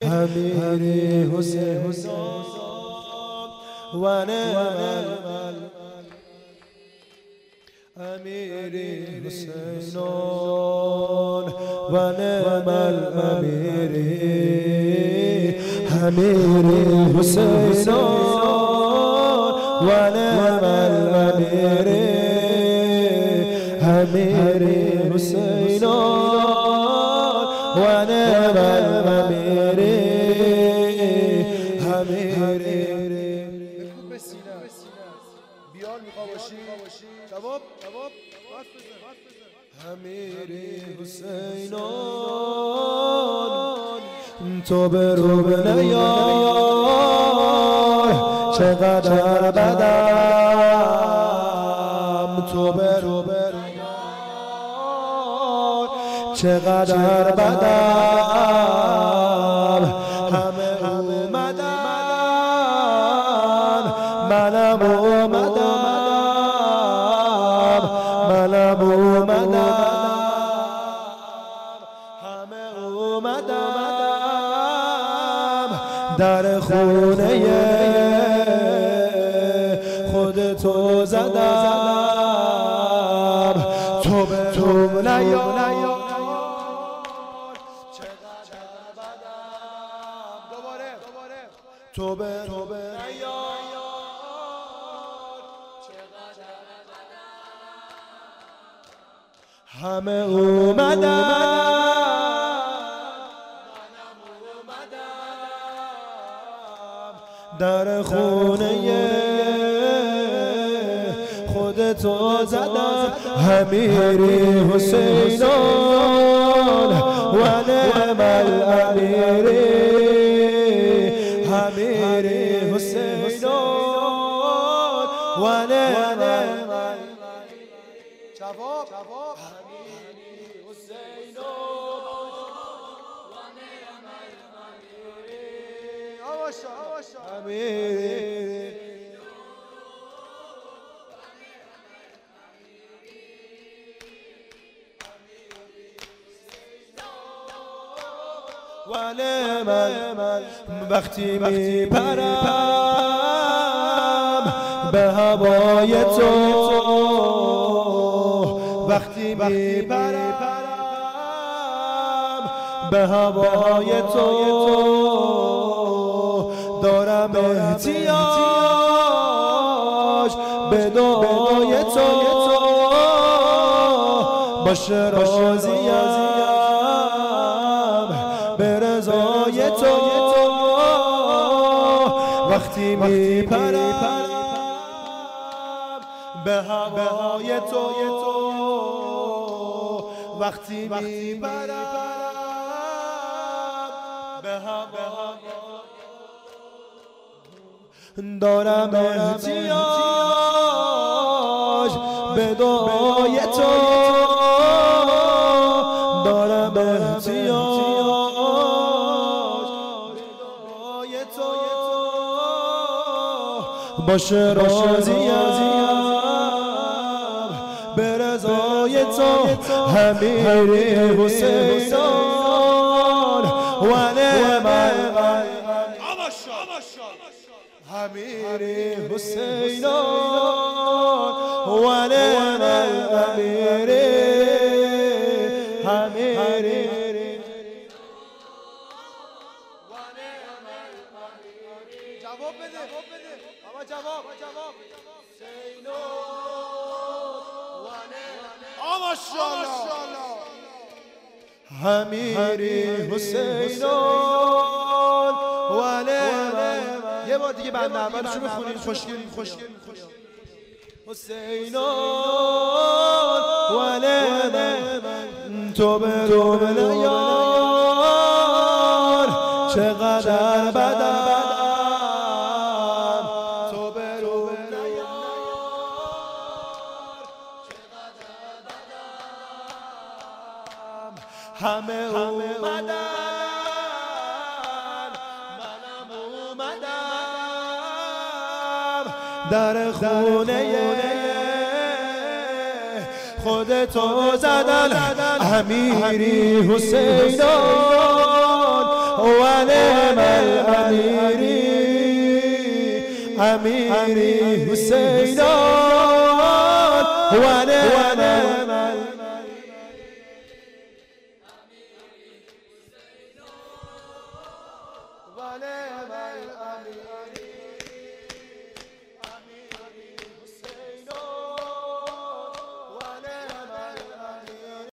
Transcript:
امیری حسین و نعم امیری حسین و نعم امیری امیری حسین و نعم امیری امیری حسین و نعم امیری امیری بکن به سینه بیال میخوا باشی جواب حرف بزن امیری حسین تو به رو نیار چقدر بدم تو به رو چقدر بدم همه اومدن منم اومدم همه اومدم در خونه خودتو زدم تو به تو نیار تو به همه اومدم در خونه خودتو زدم امیری حسین و نعم الامیری امیری حسین و نعم جواب امیری حسین و نعم الامیری امیری و نعم وقتی میپرم به هوای تو وقتی میپرم به هوای تو دارم احتیاج به دعای تو باشه راضیم به رضای تو وقتی میپرم به هوای تو وقتی میپرم به هوای دارم احتیاج به دعای تو دارم احتیاج به دعای تو باشه راضیم به رضای تو امیری حسین و نعم امیری حسین و نعم امیری امیری جواب بده اما جواب حسین و نعم ماشاءالله امیری حسین و نعم یه بار دیگه بند اولشو بخونیم خوشگل حسین و نعم تو به رو نیار چقدر بدم تو به رو نیار چقدر بدم همه اومدن در خونه خودتو زدن امیری حسین ونعم الأمير أمير حسين ونعم الأمير